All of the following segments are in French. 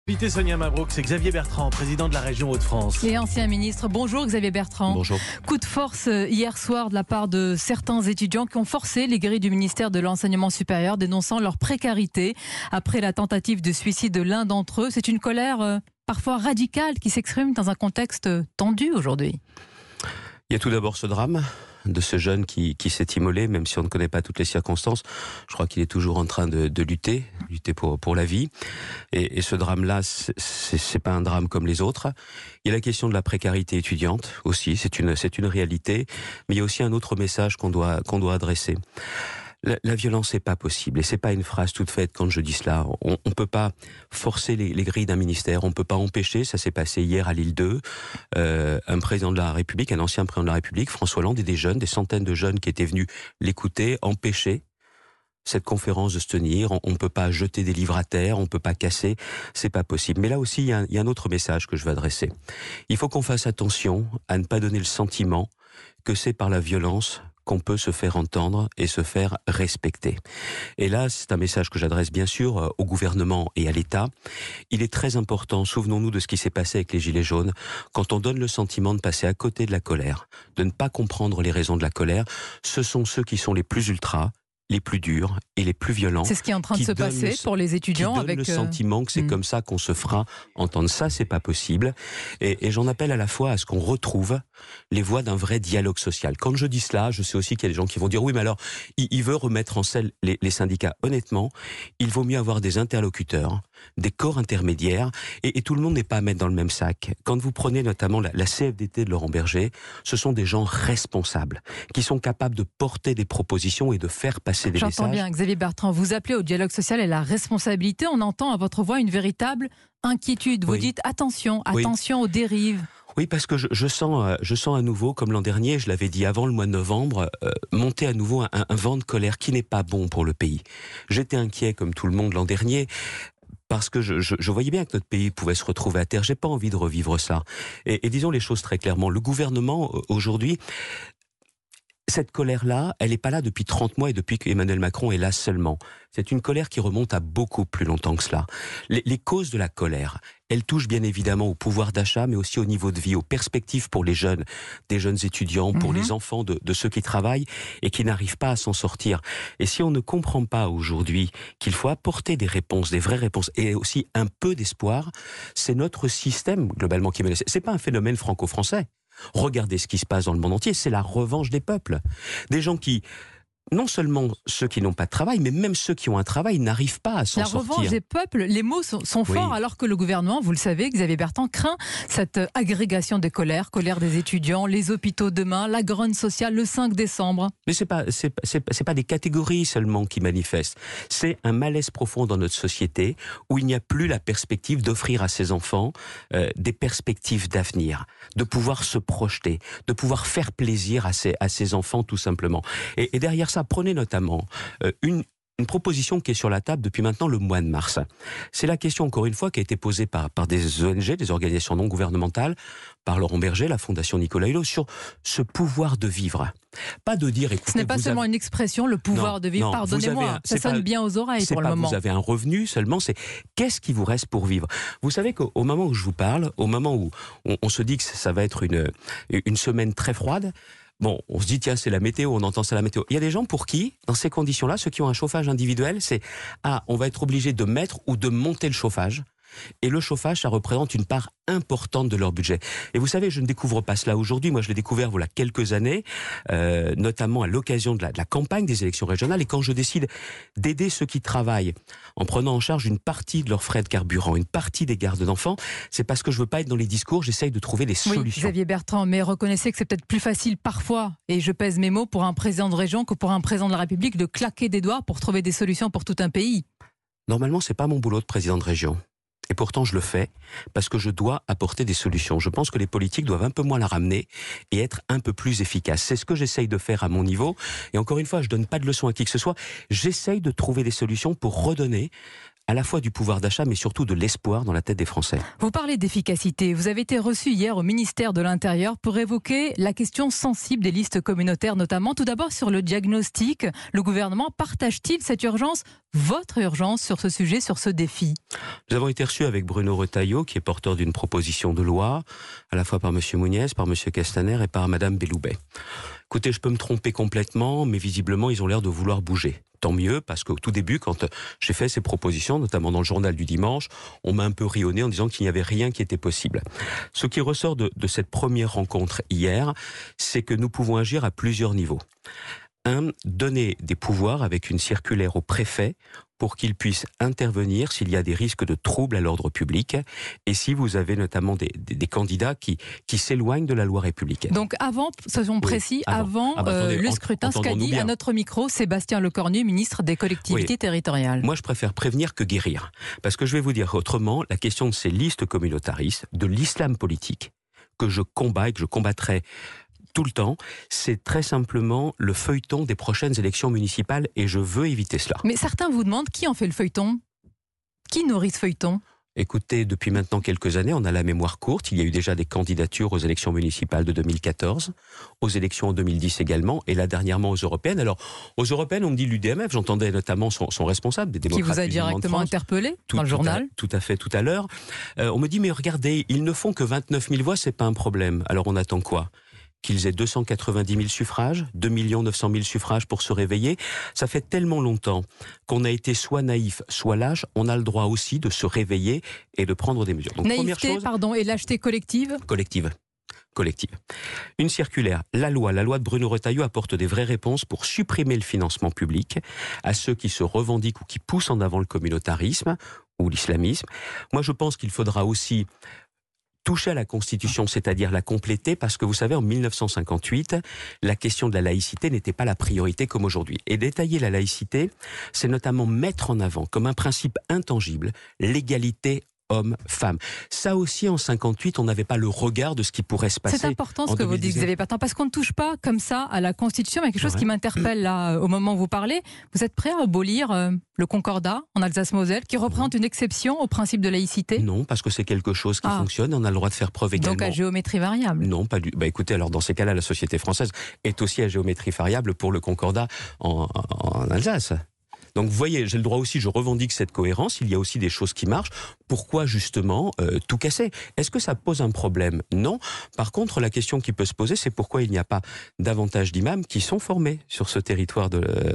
Invité Sonia Mabrouk, c'est Xavier Bertrand, président de la région Hauts-de-France. Et ancien ministre. Bonjour Xavier Bertrand. Bonjour. Coup de force hier soir de la part de certains étudiants qui ont forcé les grilles du ministère de l'Enseignement supérieur, dénonçant leur précarité après la tentative de suicide de l'un d'entre eux. C'est une colère parfois radicale qui s'exprime dans un contexte tendu aujourd'hui. Il y a tout d'abord ce drame de ce jeune qui s'est immolé, même si on ne connaît pas toutes les circonstances. Je crois qu'il est toujours en train de lutter pour la vie. Et ce drame-là, c'est pas un drame comme les autres. Il y a la question de la précarité étudiante aussi, c'est une réalité. Mais il y a aussi un autre message qu'on doit adresser. La violence n'est pas possible, et c'est pas une phrase toute faite quand je dis cela. On peut pas forcer les grilles d'un ministère, on peut pas empêcher. Ça s'est passé hier à Lille 2. Un président de la République, un ancien président de la République, François Hollande, et des jeunes, des centaines de jeunes qui étaient venus l'écouter, empêcher cette conférence de se tenir. On ne peut pas jeter des livres à terre, on ne peut pas casser, c'est pas possible. Mais là aussi, il y a un autre message que je veux adresser. Il faut qu'on fasse attention à ne pas donner le sentiment que c'est par la violence qu'on peut se faire entendre et se faire respecter. Et là, c'est un message que j'adresse bien sûr au gouvernement et à l'État. Il est très important, souvenons-nous de ce qui s'est passé avec les Gilets jaunes, quand on donne le sentiment de passer à côté de la colère, de ne pas comprendre les raisons de la colère, ce sont ceux qui sont les plus ultras, les plus durs et les plus violents. C'est ce qui est en train de se passer pour les étudiants. Qui donnent le sentiment que c'est comme ça qu'on se fera entendre. Ça, c'est pas possible. Et j'en appelle à la fois à ce qu'on retrouve les voies d'un vrai dialogue social. Quand je dis cela, je sais aussi qu'il y a des gens qui vont dire oui, mais alors, il veut remettre en selle les syndicats. Honnêtement, il vaut mieux avoir des interlocuteurs, des corps intermédiaires, et tout le monde n'est pas à mettre dans le même sac. Quand vous prenez notamment la CFDT de Laurent Berger, ce sont des gens responsables, qui sont capables de porter des propositions et de faire passer des messages. J'entends bien, Xavier Bertrand, vous appelez au dialogue social et la responsabilité. On entend à votre voix une véritable inquiétude. Vous dites attention aux dérives. Oui, parce que je sens à nouveau, comme l'an dernier, je l'avais dit avant le mois de novembre, monter à nouveau un vent de colère qui n'est pas bon pour le pays. J'étais inquiet comme tout le monde l'an dernier, parce que je voyais bien que notre pays pouvait se retrouver à terre. J'ai pas envie de revivre ça. Et disons les choses très clairement. Le gouvernement, aujourd'hui, cette colère-là, elle n'est pas là depuis 30 mois et depuis qu'Emmanuel Macron est là seulement. C'est une colère qui remonte à beaucoup plus longtemps que cela. Les causes de la colère, elles touchent bien évidemment au pouvoir d'achat, mais aussi au niveau de vie, aux perspectives pour les jeunes, des jeunes étudiants, pour les enfants de ceux qui travaillent et qui n'arrivent pas à s'en sortir. Et si on ne comprend pas aujourd'hui qu'il faut apporter des réponses, des vraies réponses, et aussi un peu d'espoir, c'est notre système globalement qui est menacé. C'est pas un phénomène franco-français. Regardez ce qui se passe dans le monde entier, c'est la revanche des peuples. Des gens qui, non seulement ceux qui n'ont pas de travail, mais même ceux qui ont un travail n'arrivent pas à s'en sortir. La revanche des peuples, les mots sont forts, alors que le gouvernement, vous le savez, Xavier Bertrand, craint cette agrégation des colères, colère des étudiants, les hôpitaux demain, la grogne sociale le 5 décembre. Mais c'est pas des catégories seulement qui manifestent. C'est un malaise profond dans notre société où il n'y a plus la perspective d'offrir à ses enfants des perspectives d'avenir, de pouvoir se projeter, de pouvoir faire plaisir à ses enfants tout simplement. Et derrière ça, prenez notamment une proposition qui est sur la table depuis maintenant le mois de mars. C'est la question, encore une fois, qui a été posée par des ONG, des organisations non gouvernementales, par Laurent Berger, la Fondation Nicolas Hulot, sur ce pouvoir de vivre. Pas de dire, écoutez, ce n'est pas seulement une expression, le pouvoir de vivre. Pardonnez-moi, ça sonne bien aux oreilles pour le moment. Vous avez un revenu seulement, c'est qu'est-ce qui vous reste pour vivre. Vous savez qu'au moment où je vous parle, au moment où on se dit que ça va être une semaine très froide, bon, on se dit, tiens, c'est la météo, on entend ça la météo. Il y a des gens pour qui, dans ces conditions-là, ceux qui ont un chauffage individuel, c'est, on va être obligé de mettre ou de monter le chauffage. Et le chauffage, ça représente une part importante de leur budget. Et vous savez, je ne découvre pas cela aujourd'hui. Moi, je l'ai découvert voilà quelques années, notamment à l'occasion de la campagne des élections régionales. Et quand je décide d'aider ceux qui travaillent en prenant en charge une partie de leurs frais de carburant, une partie des gardes d'enfants, c'est parce que je veux pas être dans les discours. J'essaye de trouver des solutions. Oui, Xavier Bertrand, mais reconnaissez que c'est peut-être plus facile parfois, et je pèse mes mots, pour un président de région que pour un président de la République de claquer des doigts pour trouver des solutions pour tout un pays. Normalement, c'est pas mon boulot de président de région. Et pourtant, je le fais parce que je dois apporter des solutions. Je pense que les politiques doivent un peu moins la ramener et être un peu plus efficaces. C'est ce que j'essaye de faire à mon niveau. Et encore une fois, je donne pas de leçons à qui que ce soit. J'essaye de trouver des solutions pour redonner à la fois du pouvoir d'achat, mais surtout de l'espoir dans la tête des Français. Vous parlez d'efficacité. Vous avez été reçu hier au ministère de l'Intérieur pour évoquer la question sensible des listes communautaires notamment. Tout d'abord sur le diagnostic. Le gouvernement partage-t-il cette urgence, votre urgence sur ce sujet, sur ce défi? Nous avons été reçus avec Bruno Retailleau, qui est porteur d'une proposition de loi, à la fois par M. Mouniez, par M. Castaner et par Mme Belloubet. Écoutez, je peux me tromper complètement, mais visiblement, ils ont l'air de vouloir bouger. Tant mieux, parce qu'au tout début, quand j'ai fait ces propositions, notamment dans le journal du dimanche, on m'a un peu ri au nez en disant qu'il n'y avait rien qui était possible. Ce qui ressort de cette première rencontre hier, c'est que nous pouvons agir à plusieurs niveaux. Un, donner des pouvoirs avec une circulaire au préfet pour qu'il puisse intervenir s'il y a des risques de troubles à l'ordre public et si vous avez notamment des candidats qui s'éloignent de la loi républicaine. Donc avant, soyons précis, avant le scrutin, ce qu'a dit à notre micro Sébastien Lecornu, ministre des collectivités territoriales. Moi, je préfère prévenir que guérir. Parce que je vais vous dire autrement, la question de ces listes communautaristes, de l'islam politique, que je combats et que je combattrai tout le temps, c'est très simplement le feuilleton des prochaines élections municipales et je veux éviter cela. Mais certains vous demandent qui en fait le feuilleton? Qui nourrit ce feuilleton? Écoutez, depuis maintenant quelques années, on a la mémoire courte. Il y a eu déjà des candidatures aux élections municipales de 2014, aux élections en 2010 également, et là dernièrement aux européennes. Alors, aux européennes, on me dit l'UDMF, j'entendais notamment son responsable des démocrates. Qui vous a directement interpellé dans le journal? Tout à fait, tout à l'heure. On me dit, mais regardez, ils ne font que 29 000 voix, c'est pas un problème. Alors on attend quoi? Qu'ils aient 290 000 suffrages, 2 900 000 suffrages pour se réveiller. Ça fait tellement longtemps qu'on a été soit naïf, soit lâche. On a le droit aussi de se réveiller et de prendre des mesures. Donc, naïveté, et lâcheté collective. Collective. Une circulaire, la loi de Bruno Retailleau apporte des vraies réponses pour supprimer le financement public à ceux qui se revendiquent ou qui poussent en avant le communautarisme ou l'islamisme. Moi, je pense qu'il faudra aussi toucher à la Constitution, c'est-à-dire la compléter, parce que vous savez, en 1958, la question de la laïcité n'était pas la priorité comme aujourd'hui. Et détailler la laïcité, c'est notamment mettre en avant, comme un principe intangible, l'égalité hommes-femmes. Ça aussi, en 58, on n'avait pas le regard de ce qui pourrait se passer. C'est important ce que vous dites, Xavier Bertrand, parce qu'on ne touche pas comme ça à la Constitution, mais quelque chose qui m'interpelle là, au moment où vous parlez. Vous êtes prêt à abolir le Concordat en Alsace-Moselle, qui représente une exception au principe de laïcité? Non, parce que c'est quelque chose qui fonctionne, on a le droit de faire preuve également. Donc à géométrie variable? Non, pas du tout. Écoutez, alors dans ces cas-là, la société française est aussi à géométrie variable pour le Concordat en Alsace. Donc vous voyez, j'ai le droit aussi, je revendique cette cohérence, il y a aussi des choses qui marchent. Pourquoi justement tout casser? Est-ce que ça pose un problème? Non. Par contre, la question qui peut se poser, c'est pourquoi il n'y a pas davantage d'imams qui sont formés sur ce territoire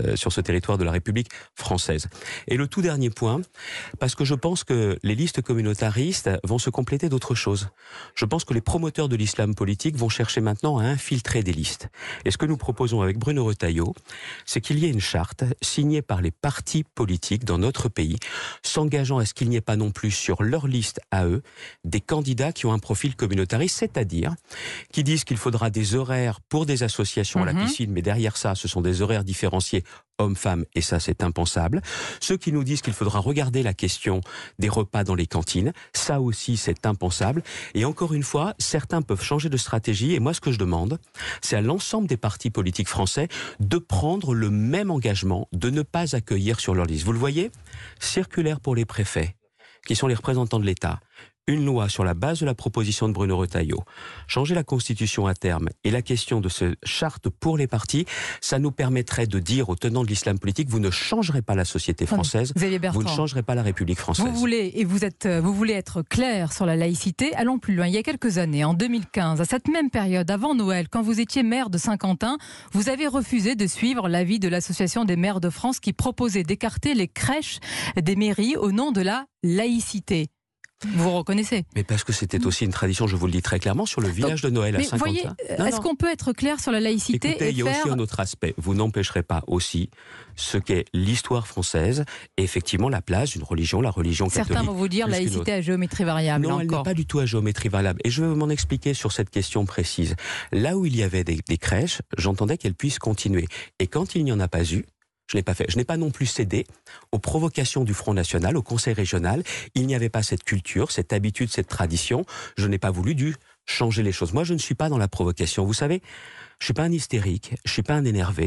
de la République française. Et le tout dernier point, parce que je pense que les listes communautaristes vont se compléter d'autres choses. Je pense que les promoteurs de l'islam politique vont chercher maintenant à infiltrer des listes. Et ce que nous proposons avec Bruno Retailleau, c'est qu'il y ait une charte signée par les partis politiques dans notre pays, s'engageant à ce qu'il n'y ait pas non plus sur leur liste à eux des candidats qui ont un profil communautariste, c'est-à-dire qui disent qu'il faudra des horaires pour des associations à la piscine, mais derrière ça, ce sont des horaires différenciés hommes-femmes, et ça c'est impensable. Ceux qui nous disent qu'il faudra regarder la question des repas dans les cantines, ça aussi c'est impensable. Et encore une fois, certains peuvent changer de stratégie, et moi ce que je demande, c'est à l'ensemble des partis politiques français de prendre le même engagement, de ne pas accueillir sur leur liste. Vous le voyez, circulaire pour les préfets, qui sont les représentants de l'État, une loi sur la base de la proposition de Bruno Retailleau, changer la Constitution à terme et la question de ce charte pour les partis, ça nous permettrait de dire aux tenants de l'islam politique, vous ne changerez pas la société française, vous ne changerez pas la République française. Vous voulez être clair sur la laïcité. Allons plus loin. Il y a quelques années, en 2015, à cette même période, avant Noël, quand vous étiez maire de Saint-Quentin, vous avez refusé de suivre l'avis de l'Association des maires de France qui proposait d'écarter les crèches des mairies au nom de la laïcité. Vous reconnaissez? Mais parce que c'était aussi une tradition, je vous le dis très clairement, sur le village de Noël à Saint-Quentin. Voyez, est-ce qu'on peut être clair sur la laïcité? Écoutez, il y a aussi un autre aspect. Vous n'empêcherez pas aussi ce qu'est l'histoire française et effectivement la place d'une religion, la religion catholique. Certains vont vous dire laïcité à géométrie variable. Non, elle n'est pas du tout à géométrie variable. Et je vais m'en expliquer sur cette question précise. Là où il y avait des crèches, j'entendais qu'elles puissent continuer. Et quand il n'y en a pas eu, je n'ai pas fait. Je n'ai pas non plus cédé aux provocations du Front National, au Conseil régional. Il n'y avait pas cette culture, cette habitude, cette tradition. Je n'ai pas voulu changer les choses. Moi, je ne suis pas dans la provocation. Vous savez, je suis pas un hystérique, je suis pas un énervé.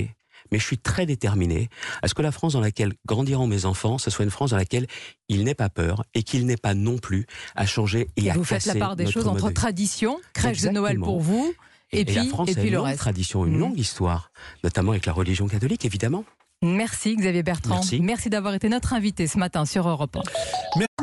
mais je suis très déterminé à ce que la France dans laquelle grandiront mes enfants, ce soit une France dans laquelle il n'ait pas peur et qu'il n'ait pas non plus à changer et à vous faites la part des choses entre tradition, crèche de Noël pour vous, et puis la France a une longue tradition, une longue histoire, notamment avec la religion catholique, évidemment. Merci Xavier Bertrand. Merci d'avoir été notre invité ce matin sur Europe 1.